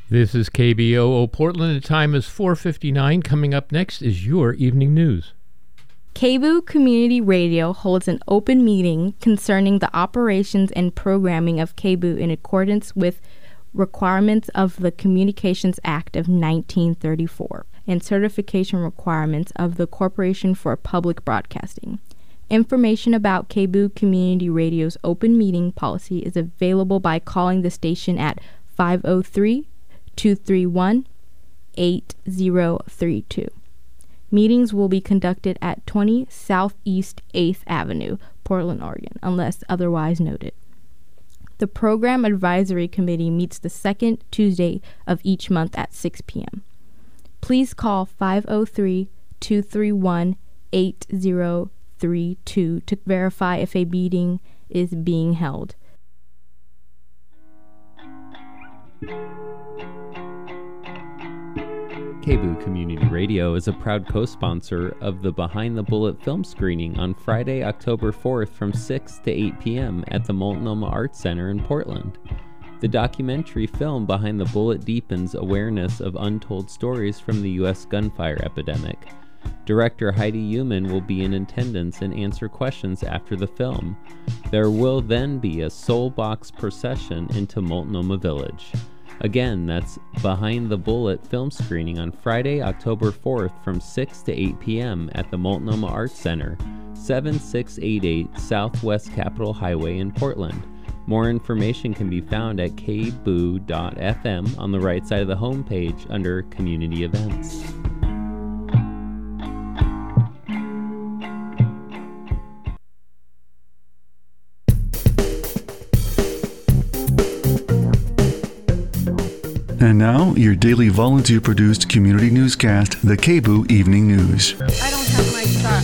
This is KBOO Portland. The time is 4:59. Coming up next is your evening news. KBOO Community Radio holds an open meeting concerning the operations and programming of KBOO in accordance with requirements of the Communications Act of 1934 and certification requirements of the Corporation for Public Broadcasting. Information about KBOO Community Radio's open meeting policy is available by calling the station at 503-231-8032. Meetings will be conducted at 20 Southeast 8th Avenue, Portland, Oregon, unless otherwise noted. The Program Advisory Committee meets the second Tuesday of each month at 6 p.m. Please call 503-231-8032 to verify if a meeting is being held. KBOO Community Radio is a proud co-sponsor of the Behind the Bullet film screening on Friday, October 4th from 6 to 8 p.m. at the Multnomah Arts Center in Portland. The documentary film Behind the Bullet deepens awareness of untold stories from the U.S. gunfire epidemic. Director Heidi Human will be in attendance and answer questions after the film. There will then be a soul box procession into Multnomah Village. Again, that's Behind the Bullet film screening on Friday, October 4th from 6 to 8 p.m. at the Multnomah Arts Center, 7688 Southwest Capitol Highway in Portland. More information can be found at kboo.fm on the right side of the homepage under Community Events. And now, your daily volunteer-produced community newscast, the KBOO Evening News. I don't have my shot.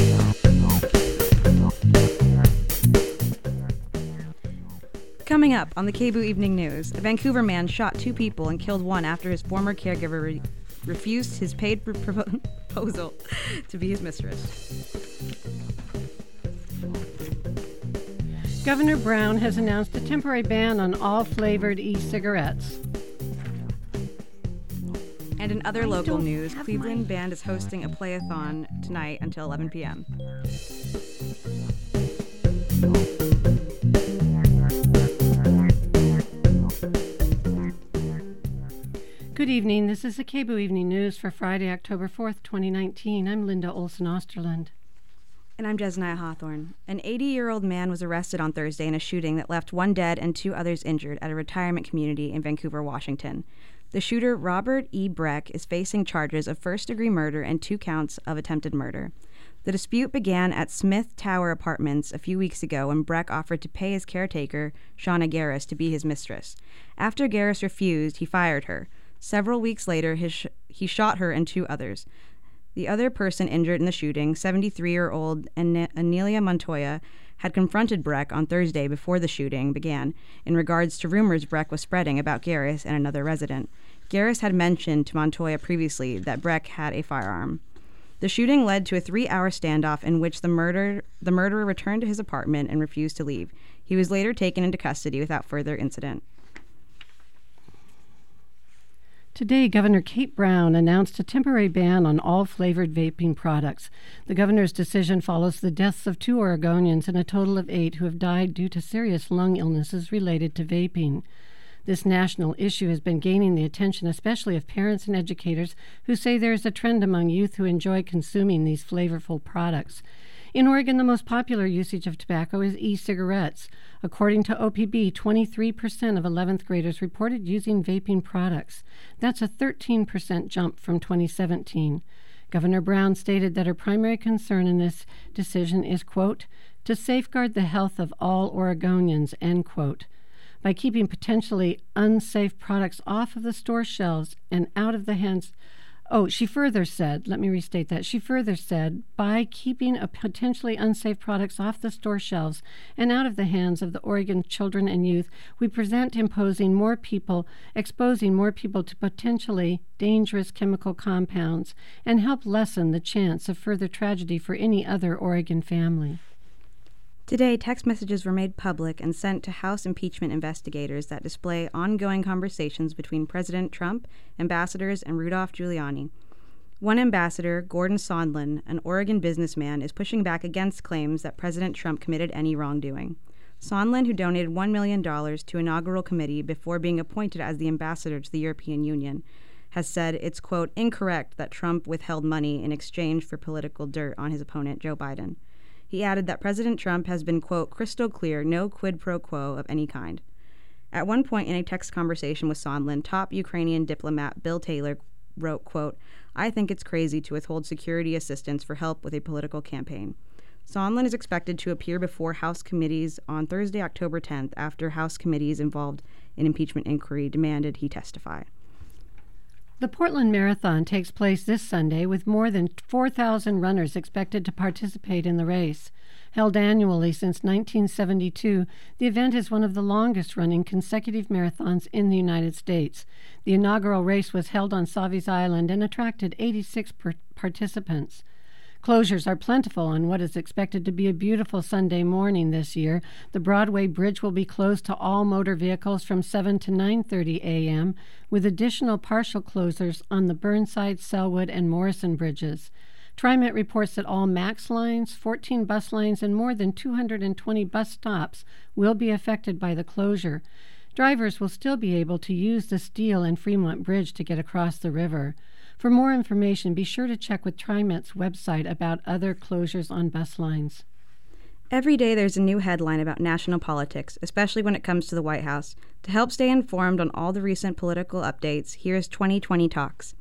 Coming up on the KBOO Evening News, a Vancouver man shot 2 people and killed 1 after his former caregiver refused his paid proposal to be his mistress. Governor Brown has announced a temporary ban on all flavored e-cigarettes. And in other local news, Cleveland Band is hosting a play-a-thon tonight until 11 p.m. Good evening. This is the KBOO Evening News for Friday, October 4th, 2019. I'm Linda Olson-Osterland. And I'm Jesniah Hawthorne. An 80-year-old man was arrested on Thursday in a shooting that left 1 dead and 2 others injured at a retirement community in Vancouver, Washington. The shooter, Robert E. Breck, is facing charges of first-degree murder and 2 counts of attempted murder. The dispute began at Smith Tower Apartments a few weeks ago when Breck offered to pay his caretaker, Shauna Garris, to be his mistress. After Garris refused, he fired her. Several weeks later, he shot her and 2 others. The other person injured in the shooting, 73-year-old Anelia Montoya, had confronted Breck on Thursday before the shooting began in regards to rumors Breck was spreading about Garris and another resident. Garris had mentioned to Montoya previously that Breck had a firearm. The shooting led to a 3-hour standoff in which the murderer returned to his apartment and refused to leave. He was later taken into custody without further incident. Today, Governor Kate Brown announced a temporary ban on all flavored vaping products. The governor's decision follows the deaths of 2 Oregonians and a total of 8 who have died due to serious lung illnesses related to vaping. This national issue has been gaining the attention especially of parents and educators who say there is a trend among youth who enjoy consuming these flavorful products. In Oregon, the most popular usage of tobacco is e-cigarettes. According to OPB, 23% of 11th graders reported using vaping products. That's a 13% jump from 2017. Governor Brown stated that her primary concern in this decision is, quote, to safeguard the health of all Oregonians, end quote, by keeping potentially unsafe products off of the store shelves and out of the hands. She further said, let me restate that. She further said, by keeping potentially unsafe products off the store shelves and out of the hands of the Oregon children and youth, we present exposing more people to potentially dangerous chemical compounds and help lessen the chance of further tragedy for any other Oregon family. Today, text messages were made public and sent to House impeachment investigators that display ongoing conversations between President Trump, ambassadors, and Rudolph Giuliani. One ambassador, Gordon Sondland, an Oregon businessman, is pushing back against claims that President Trump committed any wrongdoing. Sondland, who donated $1 million to inaugural committee before being appointed as the ambassador to the European Union, has said it's, quote, incorrect that Trump withheld money in exchange for political dirt on his opponent, Joe Biden. He added that President Trump has been, quote, crystal clear, no quid pro quo of any kind. At one point in a text conversation with Sondland, top Ukrainian diplomat Bill Taylor wrote, quote, I think it's crazy to withhold security assistance for help with a political campaign. Sondland is expected to appear before House committees on Thursday, October 10th, after House committees involved in impeachment inquiry demanded he testify. The Portland Marathon takes place this Sunday with more than 4,000 runners expected to participate in the race. Held annually since 1972, the event is one of the longest-running consecutive marathons in the United States. The inaugural race was held on Savi's Island and attracted 86 participants. Closures are plentiful on what is expected to be a beautiful Sunday morning this year. The Broadway Bridge will be closed to all motor vehicles from 7 to 9:30 a.m., with additional partial closures on the Burnside, Selwood, and Morrison bridges. TriMet reports that all MAX lines, 14 bus lines, and more than 220 bus stops will be affected by the closure. Drivers will still be able to use the Steele and Fremont Bridge to get across the river. For more information, be sure to check with TriMet's website about other closures on bus lines. Every day there's a new headline about national politics, especially when it comes to the White House. To help stay informed on all the recent political updates, here's 2020 Talks.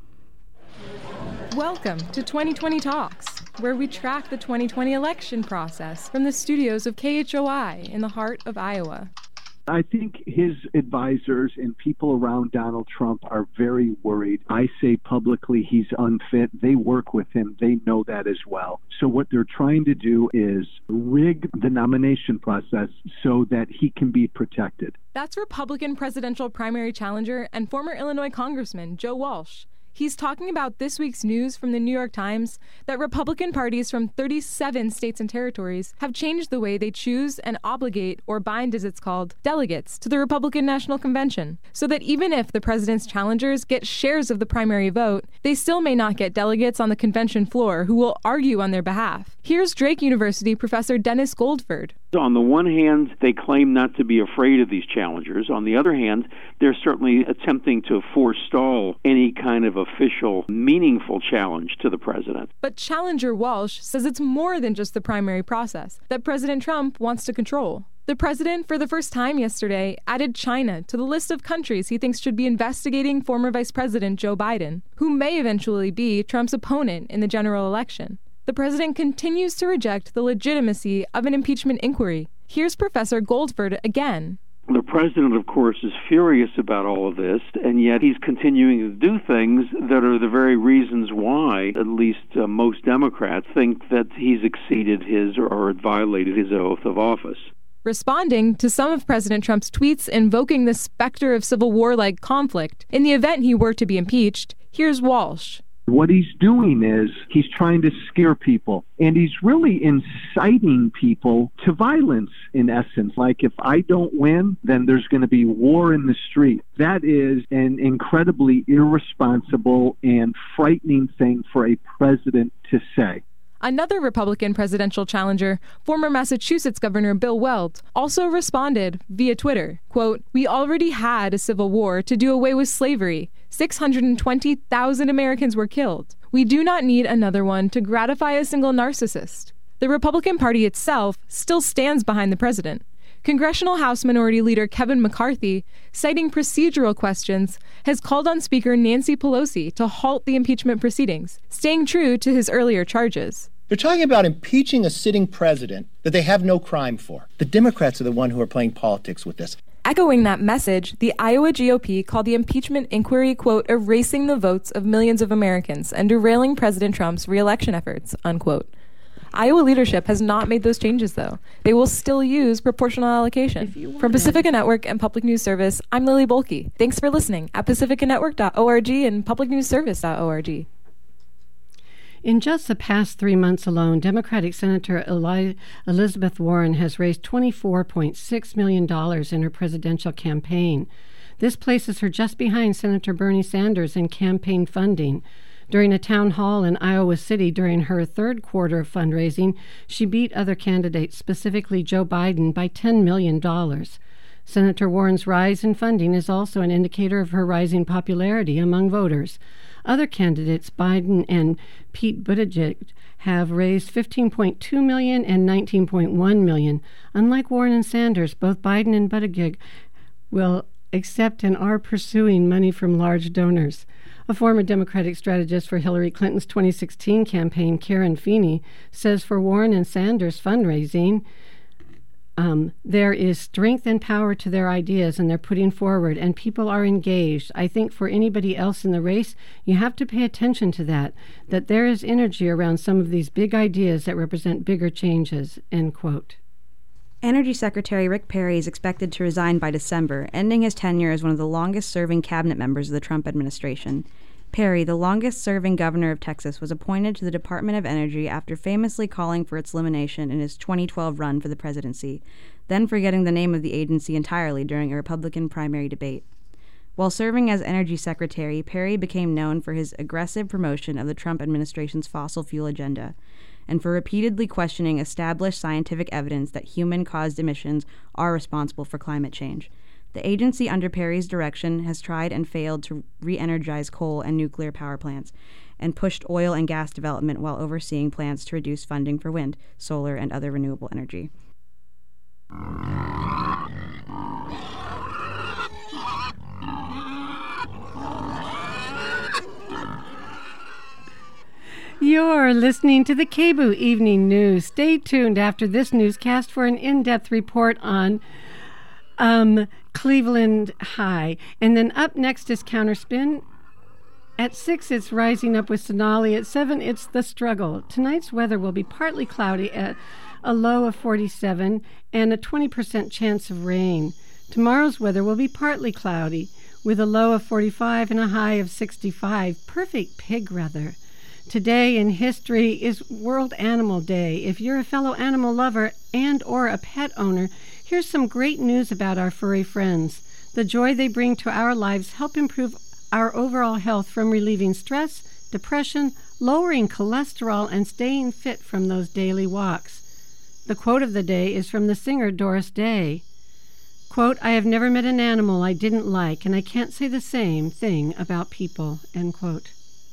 Welcome to 2020 Talks, where we track the 2020 election process from the studios of KHOI in the heart of Iowa. I think his advisors and people around Donald Trump are very worried. I say publicly he's unfit. They work with him. They know that as well. So what they're trying to do is rig the nomination process so that he can be protected. That's Republican presidential primary challenger and former Illinois Congressman Joe Walsh. He's talking about this week's news from the New York Times that Republican parties from 37 states and territories have changed the way they choose and obligate, or bind as it's called, delegates to the Republican National Convention, so that even if the president's challengers get shares of the primary vote, they still may not get delegates on the convention floor who will argue on their behalf. Here's Drake University professor Dennis Goldford. On the one hand, they claim not to be afraid of these challengers. On the other hand, they're certainly attempting to forestall any kind of official, meaningful challenge to the president. But Challenger Walsh says it's more than just the primary process that President Trump wants to control. The president, for the first time yesterday, added China to the list of countries he thinks should be investigating former Vice President Joe Biden, who may eventually be Trump's opponent in the general election. The president continues to reject the legitimacy of an impeachment inquiry. Here's Professor Goldford again. The president, of course, is furious about all of this, and yet he's continuing to do things that are the very reasons why, at least most Democrats, think that he's exceeded his or violated his oath of office. Responding to some of President Trump's tweets invoking the specter of civil war-like conflict in the event he were to be impeached, here's Walsh. What he's doing is he's trying to scare people, and he's really inciting people to violence, in essence. Like, if I don't win, then there's going to be war in the street. That is an incredibly irresponsible and frightening thing for a president to say. Another Republican presidential challenger, former Massachusetts Governor Bill Weld, also responded via Twitter, quote, "We already had a civil war to do away with slavery. 620,000 Americans were killed. We do not need another one to gratify a single narcissist." The Republican Party itself still stands behind the president. Congressional House Minority Leader Kevin McCarthy, citing procedural questions, has called on Speaker Nancy Pelosi to halt the impeachment proceedings, staying true to his earlier charges. They're talking about impeaching a sitting president that they have no crime for. The Democrats are the one who are playing politics with this. Echoing that message, the Iowa GOP called the impeachment inquiry, quote, erasing the votes of millions of Americans and derailing President Trump's re-election efforts, unquote. Iowa leadership has not made those changes, though. They will still use proportional allocation. From Pacifica Network and Public News Service, I'm Lily Bolke. Thanks for listening at pacificanetwork.org and publicnewsservice.org. In just the past 3 months alone, Democratic Senator Elizabeth Warren has raised $24.6 million in her presidential campaign. This places her just behind Senator Bernie Sanders in campaign funding. During a town hall in Iowa City during her third quarter of fundraising, she beat other candidates, specifically Joe Biden, by $10 million. Senator Warren's rise in funding is also an indicator of her rising popularity among voters. Other candidates, Biden and Pete Buttigieg, have raised $15.2 million and $19.1 million. Unlike Warren and Sanders, both Biden and Buttigieg will accept and are pursuing money from large donors. A former Democratic strategist for Hillary Clinton's 2016 campaign, Karen Feeney, says for Warren and Sanders fundraising, there is strength and power to their ideas, and they're putting forward, and people are engaged. I think for anybody else in the race, you have to pay attention to that there is energy around some of these big ideas that represent bigger changes, end quote. Energy Secretary Rick Perry is expected to resign by December, ending his tenure as one of the longest-serving cabinet members of the Trump administration. Perry, the longest-serving governor of Texas, was appointed to the Department of Energy after famously calling for its elimination in his 2012 run for the presidency, then forgetting the name of the agency entirely during a Republican primary debate. While serving as Energy Secretary, Perry became known for his aggressive promotion of the Trump administration's fossil fuel agenda, and for repeatedly questioning established scientific evidence that human-caused emissions are responsible for climate change. The agency under Perry's direction has tried and failed to re-energize coal and nuclear power plants, and pushed oil and gas development while overseeing plans to reduce funding for wind, solar, and other renewable energy. You're listening to the KBOO Evening News. Stay tuned after this newscast for an in-depth report on Cleveland High. And then up next is Counterspin. At 6, it's Rising Up with Sonali. At 7, it's The Struggle. Tonight's weather will be partly cloudy at a low of 47 and a 20% chance of rain. Tomorrow's weather will be partly cloudy with a low of 45 and a high of 65. Perfect pig weather. Today in history is World Animal Day. If you're a fellow animal lover and or a pet owner, here's some great news about our furry friends. The joy they bring to our lives help improve our overall health from relieving stress, depression, lowering cholesterol, and staying fit from those daily walks. The quote of the day is from the singer Doris Day. Quote, "I have never met an animal I didn't like, and I can't say the same thing about people," end quote.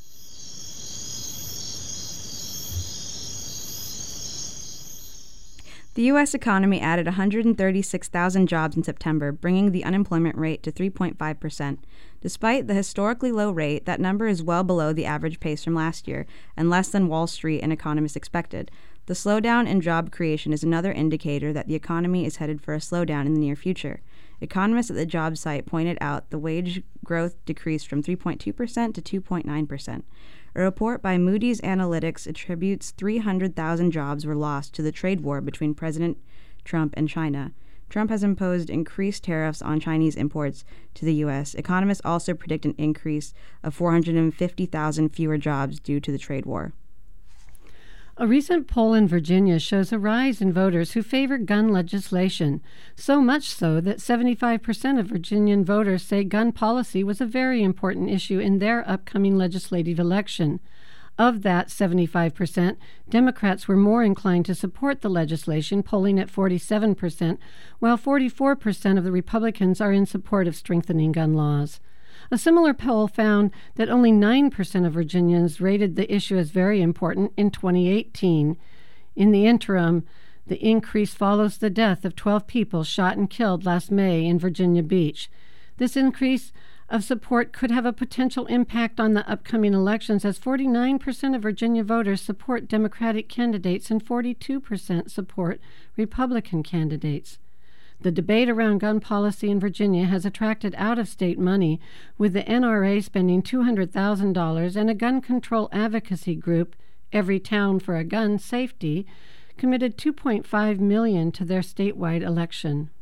The U.S. economy added 136,000 jobs in September, bringing the unemployment rate to 3.5%. Despite the historically low rate, that number is well below the average pace from last year and less than Wall Street and economists expected. The slowdown in job creation is another indicator that the economy is headed for a slowdown in the near future. Economists at the job site pointed out the wage growth decreased from 3.2% to 2.9%. A report by Moody's Analytics attributes 300,000 jobs were lost to the trade war between President Trump and China. Trump has imposed increased tariffs on Chinese imports to the U.S. Economists also predict an increase of 450,000 fewer jobs due to the trade war. A recent poll in Virginia shows a rise in voters who favor gun legislation, so much so that 75% of Virginian voters say gun policy was a very important issue in their upcoming legislative election. Of that 75%, Democrats were more inclined to support the legislation, polling at 47%, while 44% of the Republicans are in support of strengthening gun laws. A similar poll found that only 9% of Virginians rated the issue as very important in 2018. In the interim, the increase follows the death of 12 people shot and killed last May in Virginia Beach. This increase of support could have a potential impact on the upcoming elections, as 49% of Virginia voters support Democratic candidates and 42% support Republican candidates. The debate around gun policy in Virginia has attracted out-of-state money, with the NRA spending $200,000 and a gun control advocacy group, Every Town for a Gun Safety, committed $2.5 million to their statewide election.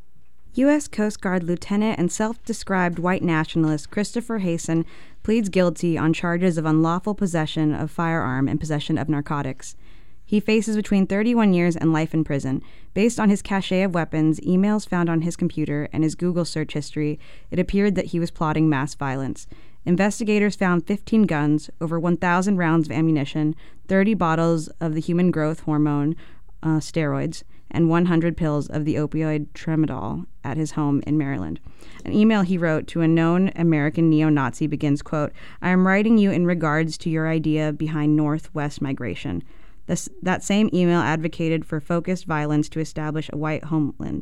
U.S. Coast Guard Lieutenant and self-described white nationalist Christopher Hayson pleads guilty on charges of unlawful possession of firearm and possession of narcotics. He faces between 31 years and life in prison. Based on his cache of weapons, emails found on his computer, and his Google search history, it appeared that he was plotting mass violence. Investigators found 15 guns, over 1,000 rounds of ammunition, 30 bottles of the human growth hormone, steroids, and 100 pills of the opioid tramadol at his home in Maryland. An email he wrote to a known American neo-Nazi begins, quote, "I am writing you in regards to your idea behind Northwest migration." That same email advocated for focused violence to establish a white homeland.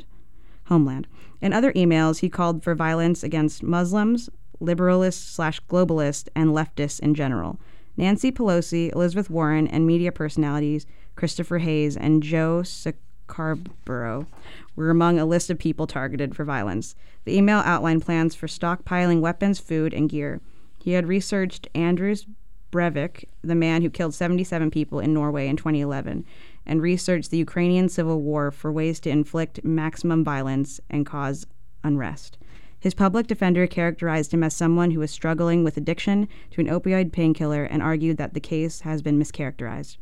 In other emails, he called for violence against Muslims, liberalists/globalists, and leftists in general. Nancy Pelosi, Elizabeth Warren, and media personalities Christopher Hayes and Joe Scarborough were among a list of people targeted for violence. The email outlined plans for stockpiling weapons, food, and gear. He had researched Anders Breivik, the man who killed 77 people in Norway in 2011, and researched the Ukrainian civil war for ways to inflict maximum violence and cause unrest. His public defender characterized him as someone who was struggling with addiction to an opioid painkiller and argued that the case has been mischaracterized.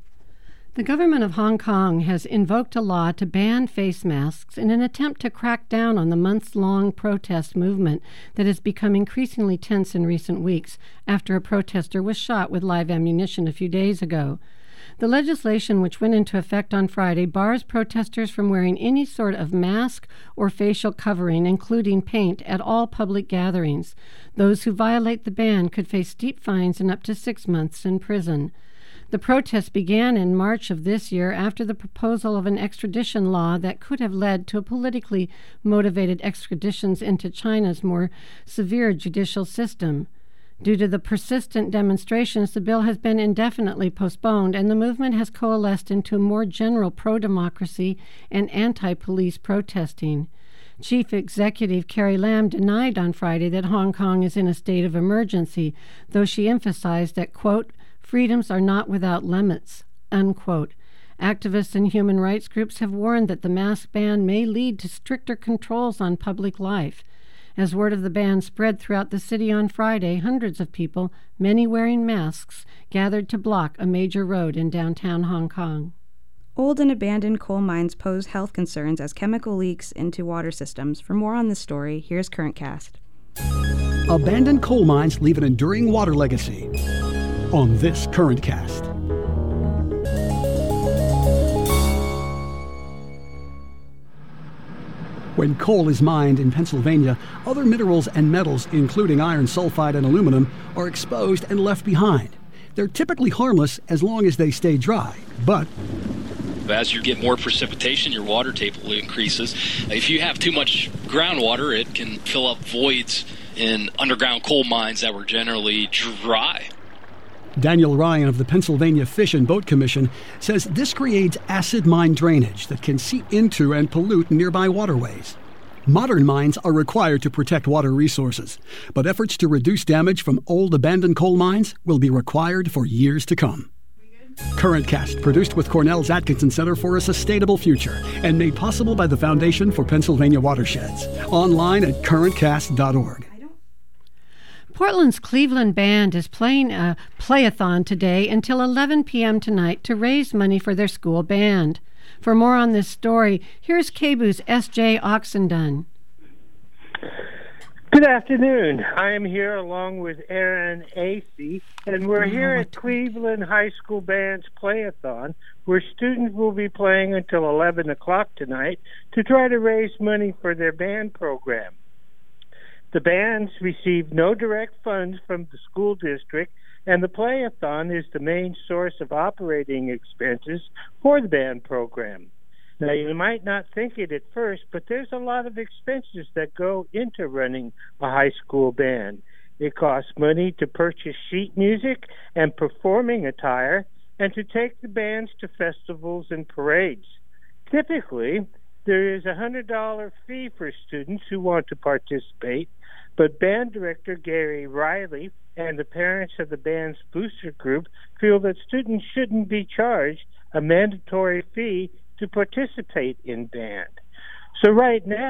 The government of Hong Kong has invoked a law to ban face masks in an attempt to crack down on the months-long protest movement that has become increasingly tense in recent weeks after a protester was shot with live ammunition a few days ago. The legislation, which went into effect on Friday, bars protesters from wearing any sort of mask or facial covering, including paint, at all public gatherings. Those who violate the ban could face steep fines and up to 6 months in prison. The protests began in March of this year after the proposal of an extradition law that could have led to politically motivated extraditions into China's more severe judicial system. Due to the persistent demonstrations, the bill has been indefinitely postponed, and the movement has coalesced into more general pro-democracy and anti-police protesting. Chief Executive Carrie Lam denied on Friday that Hong Kong is in a state of emergency, though she emphasized that, quote, "freedoms are not without limits," unquote. Activists and human rights groups have warned that the mask ban may lead to stricter controls on public life. As word of the ban spread throughout the city on Friday, hundreds of people, many wearing masks, gathered to block a major road in downtown Hong Kong. Old and abandoned coal mines pose health concerns as chemical leaks into water systems. For more on this story, here's Current Cast. Abandoned coal mines leave an enduring water legacy on this Current Cast. When coal is mined in Pennsylvania, other minerals and metals, including iron sulfide and aluminum, are exposed and left behind. They're typically harmless as long as they stay dry, but as you get more precipitation, your water table increases. If you have too much groundwater, it can fill up voids in underground coal mines that were generally dry. Daniel Ryan of the Pennsylvania Fish and Boat Commission says this creates acid mine drainage that can seep into and pollute nearby waterways. Modern mines are required to protect water resources, but efforts to reduce damage from old abandoned coal mines will be required for years to come. Current Cast, produced with Cornell's Atkinson Center for a Sustainable Future and made possible by the Foundation for Pennsylvania Watersheds. Online at currentcast.org. Portland's Cleveland Band is playing a play-a-thon today until 11 p.m. tonight to raise money for their school band. For more on this story, here's KBOO's S.J. Oxendon. Good afternoon. I am here along with Aaron Acey, and we're here at Cleveland High School Band's Play-a-thon, where students will be playing until 11 o'clock tonight to try to raise money for their band program. The bands receive no direct funds from the school district, and the play-a-thon is the main source of operating expenses for the band program. Now, you might not think it at first, but there's a lot of expenses that go into running a high school band. It costs money to purchase sheet music and performing attire, and to take the bands to festivals and parades. Typically, there is a $100 fee for students who want to participate, but band director Gary Riley and the parents of the band's booster group feel that students shouldn't be charged a mandatory fee to participate in band. So right now,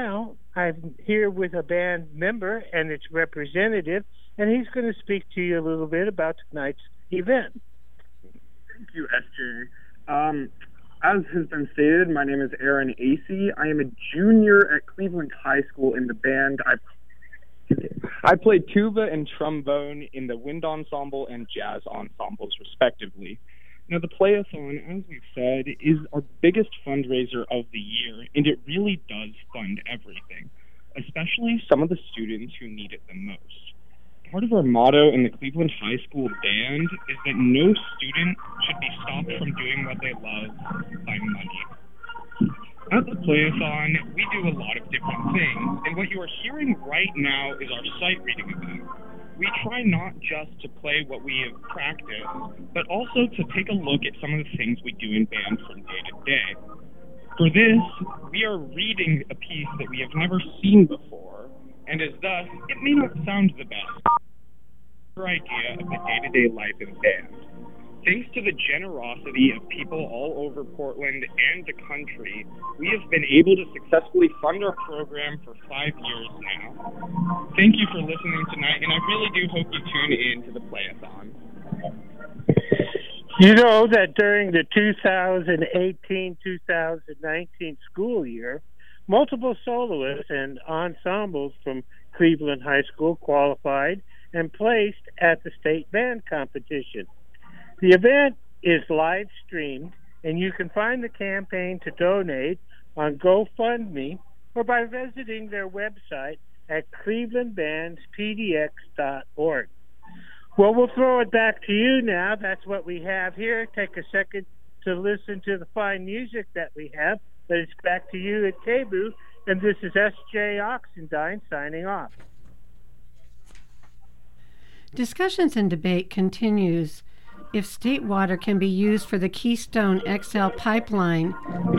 I'm here with a band member and its representative, and he's going to speak to you a little bit about tonight's event. Thank you, SJ. As has been stated, my name is Aaron Acey. I am a junior at Cleveland High School in the band. I played tuba and trombone in the wind ensemble and jazz ensembles, respectively. Now, the Playathon, as we've said, is our biggest fundraiser of the year, and it really does fund everything, especially some of the students who need it the most. Part of our motto in the Cleveland High School band is that no student should be stopped from doing what they love by money. At the Playathon, we do a lot of different things, and what you are hearing right now is our sight reading event. We try not just to play what we have practiced, but also to take a look at some of the things we do in band from day to day. For this, we are reading a piece that we have never seen before, and as thus, it may not sound the best. Our idea of the day-to-day life in band. Thanks to the generosity of people all over Portland and the country, we have been able to successfully fund our program for 5 years now. Thank you for listening tonight, and I really do hope you tune in to the Playathon. You know that during the 2018-2019 school year, multiple soloists and ensembles from Cleveland High School qualified and placed at the state band competition. The event is live streamed, and you can find the campaign to donate on GoFundMe or by visiting their website at clevelandbandspdx.org. Well, we'll throw it back to you now. That's what we have here. Take a second to listen to the fine music that we have. But it's back to you at KBOO, and this is S.J. Oxendine signing off. Discussions and debate continues if state water can be used for the Keystone XL pipeline.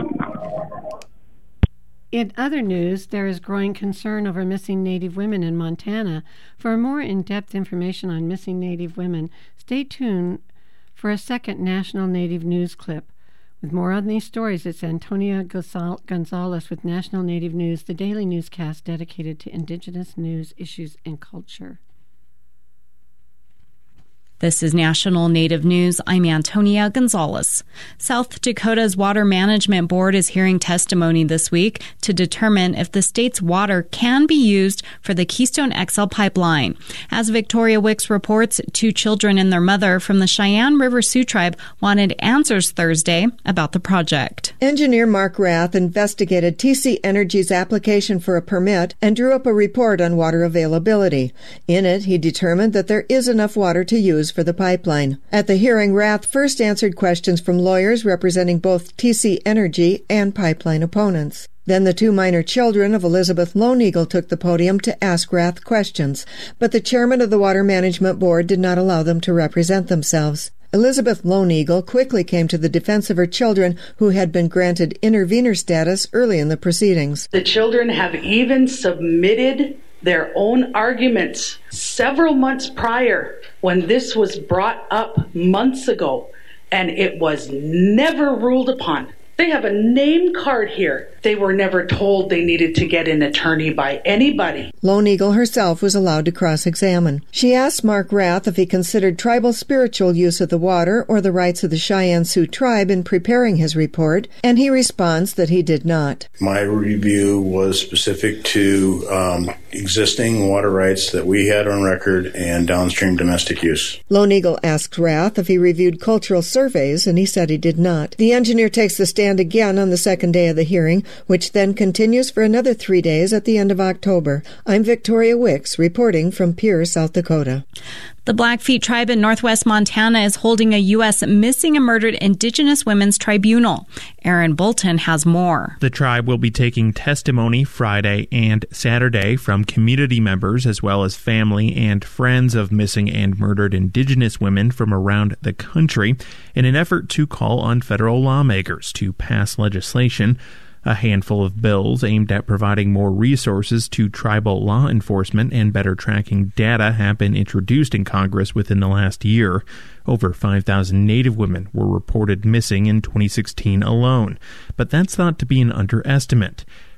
In other news, there is growing concern over missing Native women in Montana. For more in-depth information on missing Native women, stay tuned for a second National Native News clip. With more on these stories, it's Antonia Gonzalez with National Native News, the daily newscast dedicated to Indigenous news, issues, and culture. This is National Native News. I'm Antonia Gonzalez. South Dakota's Water Management Board is hearing testimony this week to determine if the state's water can be used for the Keystone XL pipeline. As Victoria Wicks reports, 2 children and their mother from the Cheyenne River Sioux Tribe wanted answers Thursday about the project. Engineer Mark Rath investigated TC Energy's application for a permit and drew up a report on water availability. In it, he determined that there is enough water to use for the pipeline. At the hearing, Rath first answered questions from lawyers representing both TC Energy and pipeline opponents. Then the 2 minor children of Elizabeth Lone Eagle took the podium to ask Rath questions, but the chairman of the Water Management Board did not allow them to represent themselves. Elizabeth Lone Eagle quickly came to the defense of her children who had been granted intervener status early in the proceedings. The children have even submitted their own arguments several months prior when this was brought up months ago, and it was never ruled upon. They have a name card here. They were never told they needed to get an attorney by anybody. Lone Eagle herself was allowed to cross-examine. She asked Mark Rath if he considered tribal spiritual use of the water or the rights of the Cheyenne Sioux tribe in preparing his report, and he responds that he did not. My review was specific to existing water rights that we had on record and downstream domestic use. Lone Eagle asked Rath if he reviewed cultural surveys, and he said he did not. The engineer takes the stand again on the second day of the hearing, which then continues for another 3 days at the end of October. I'm Victoria Wicks, reporting from Pierre, South Dakota. The Blackfeet tribe in northwest Montana is holding a U.S. Missing and Murdered Indigenous Women's Tribunal. Aaron Bolton has more. The tribe will be taking testimony Friday and Saturday from community members as well as family and friends of missing and murdered Indigenous women from around the country in an effort to call on federal lawmakers to pass legislation. A handful of bills aimed at providing more resources to tribal law enforcement and better tracking data have been introduced in Congress within the last year. Over 5,000 Native women were reported missing in 2016 alone, but that's thought to be an underestimate.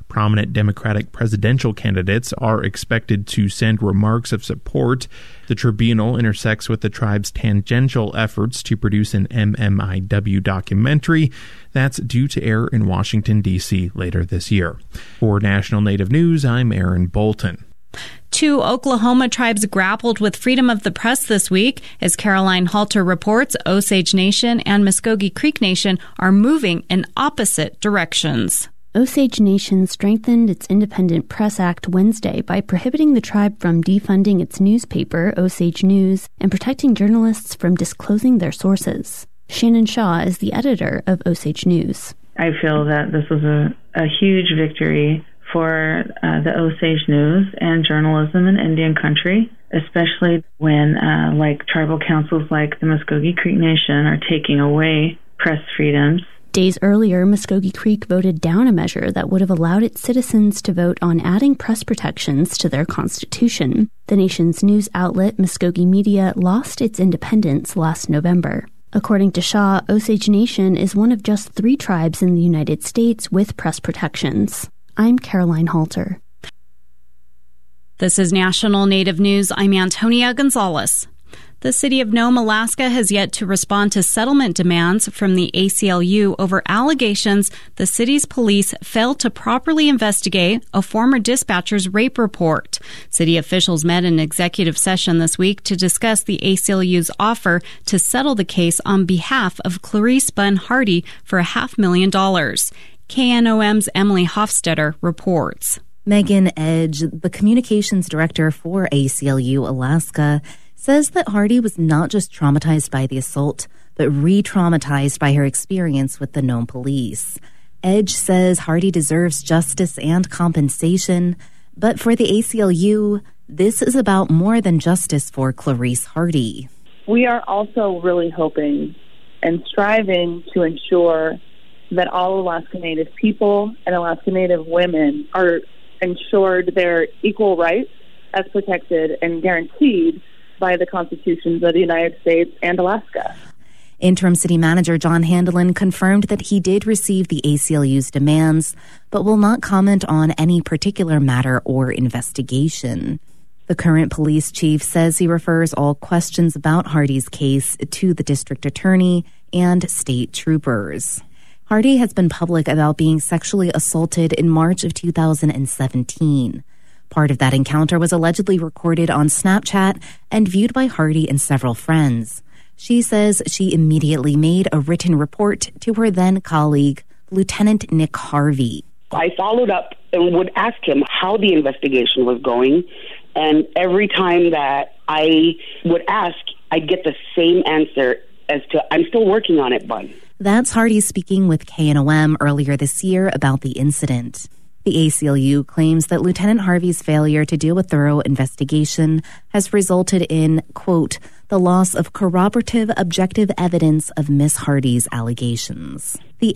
Prominent Democratic presidential candidates are expected to send remarks of support. The tribunal intersects with the tribe's tangential efforts to produce an MMIW documentary that's due to air in Washington, D.C. later this year. For National Native News, I'm Aaron Bolton. 2 Oklahoma tribes grappled with freedom of the press this week. As Caroline Halter reports, Osage Nation and Muskogee Creek Nation are moving in opposite directions. Osage Nation strengthened its Independent Press Act Wednesday by prohibiting the tribe from defunding its newspaper, Osage News, and protecting journalists from disclosing their sources. Shannon Shaw is the editor of Osage News. I feel that this was a huge victory for the Osage News and journalism in Indian country, especially when tribal councils like the Muskogee Creek Nation are taking away press freedoms. Days earlier, Muskogee Creek voted down a measure that would have allowed its citizens to vote on adding press protections to their constitution. The nation's news outlet, Muskogee Media, lost its independence last November. According to Shaw, Osage Nation is one of just 3 tribes in the United States with press protections. I'm Caroline Halter. This is National Native News. I'm Antonia Gonzalez. The city of Nome, Alaska has yet to respond to settlement demands from the ACLU over allegations the city's police failed to properly investigate a former dispatcher's rape report. City officials met in executive session this week to discuss the ACLU's offer to settle the case on behalf of Clarice Bunn Hardy for $500,000. KNOM's Emily Hofstetter reports. Megan Edge, the communications director for ACLU Alaska, says that Hardy was not just traumatized by the assault, but re-traumatized by her experience with the Nome police. Edge says Hardy deserves justice and compensation, but for the ACLU, this is about more than justice for Clarice Hardy. We are also really hoping and striving to ensure that all Alaska Native people and Alaska Native women are ensured their equal rights as protected and guaranteed by the constitutions of the United States and Alaska. Interim City Manager John Handelin confirmed that he did receive the ACLU's demands, but will not comment on any particular matter or investigation. The current police chief says he refers all questions about Hardy's case to the district attorney and state troopers. Hardy has been public about being sexually assaulted in March of 2017. Part of that encounter was allegedly recorded on Snapchat and viewed by Hardy and several friends. She says she immediately made a written report to her then colleague, Lieutenant Nick Harvey. I followed up and would ask him how the investigation was going, and every time that I would ask, I'd get the same answer as to, I'm still working on it, bud. That's Hardy speaking with KNOM earlier this year about the incident. The ACLU claims that Lieutenant Harvey's failure to do a thorough investigation has resulted in, quote, the loss of corroborative objective evidence of Miss Hardy's allegations. The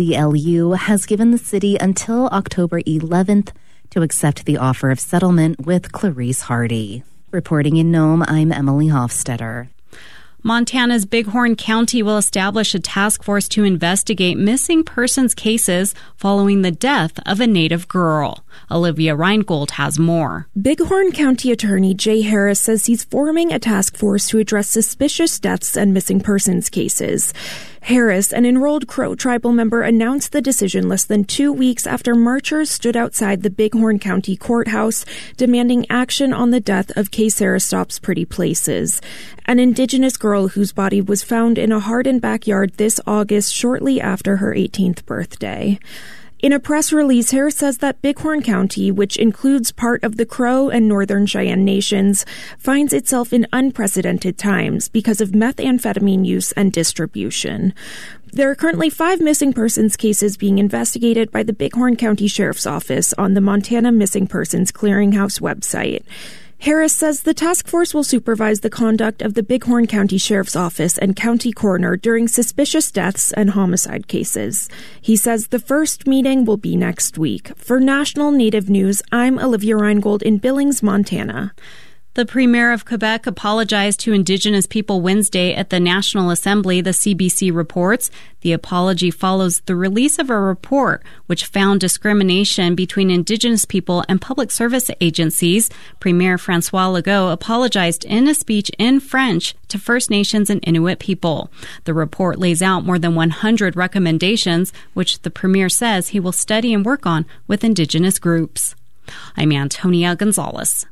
ACLU has given the city until October 11th to accept the offer of settlement with Clarice Hardy. Reporting in Nome, I'm Emily Hofstetter. Montana's Bighorn County will establish a task force to investigate missing persons cases following the death of a Native girl. Olivia Reingold has more. Bighorn County Attorney Jay Harris says he's forming a task force to address suspicious deaths and missing persons cases. Harris, an enrolled Crow tribal member, announced the decision less than 2 weeks after marchers stood outside the Bighorn County Courthouse demanding action on the death of Kay Sarah Stopp's Pretty Places, an Indigenous girl whose body was found in a Hardin backyard this August shortly after her 18th birthday. In a press release, Harris says that Bighorn County, which includes part of the Crow and Northern Cheyenne nations, finds itself in unprecedented times because of methamphetamine use and distribution. There are currently 5 missing persons cases being investigated by the Bighorn County Sheriff's Office on the Montana Missing Persons Clearinghouse website. Harris says the task force will supervise the conduct of the Bighorn County Sheriff's Office and County Coroner during suspicious deaths and homicide cases. He says the first meeting will be next week. For National Native News, I'm Olivia Reingold in Billings, Montana. The Premier of Quebec apologized to Indigenous people Wednesday at the National Assembly, the CBC reports. The apology follows the release of a report which found discrimination between Indigenous people and public service agencies. Premier François Legault apologized in a speech in French to First Nations and Inuit people. The report lays out more than 100 recommendations, which the Premier says he will study and work on with Indigenous groups. I'm Antonia Gonzalez.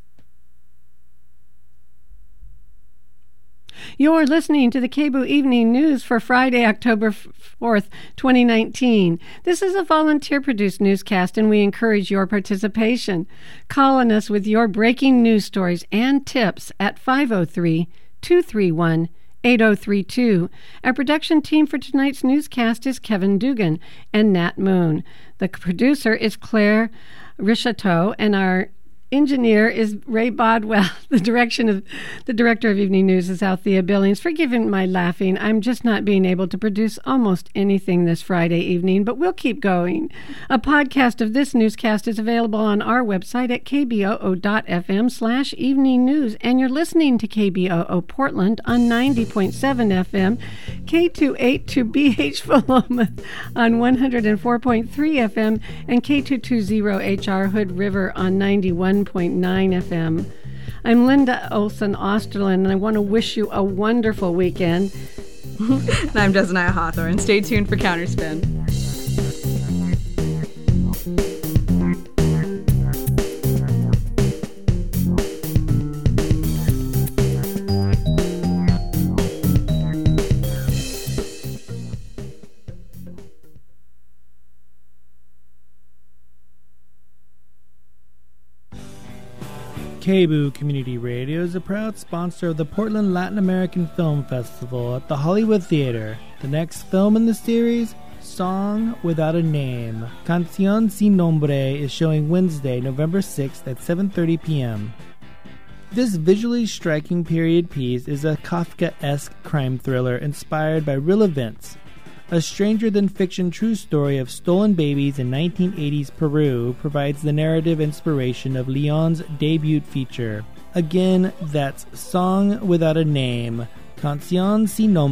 You're listening to the KBOO Evening News for Friday, October 4th, 2019. This is a volunteer-produced newscast, and we encourage your participation. Call on us with your breaking news stories and tips at 503-231-8032. Our production team for tonight's newscast is Kevin Dugan and Nat Moon. The producer is Claire Richateau, and our engineer is Ray Bodwell. The director of Evening News is Althea Billings. Forgive my laughing. I'm just not being able to produce almost anything this Friday evening, but we'll keep going. A podcast of this newscast is available on our website at kboo.fm/evening news, and you're listening to KBOO Portland on 90.7 FM, K282BH Philomath on 104.3 FM, and K220HR Hood River on 91.9 FM. I'm Linda Olson Osterlin, and I want to wish you a wonderful weekend. And I'm Desaniah Hawthorne. Stay tuned for Counterspin. KBOO Community Radio is a proud sponsor of the Portland Latin American Film Festival at the Hollywood Theater. The next film in the series, Song Without a Name, Canción Sin Nombre, is showing Wednesday, November 6th at 7:30 p.m. This visually striking period piece is a Kafka-esque crime thriller inspired by real events. A stranger-than-fiction true story of stolen babies in 1980s Peru provides the narrative inspiration of Leon's debut feature. Again, that's Song Without a Name, Canción Sin Nombre.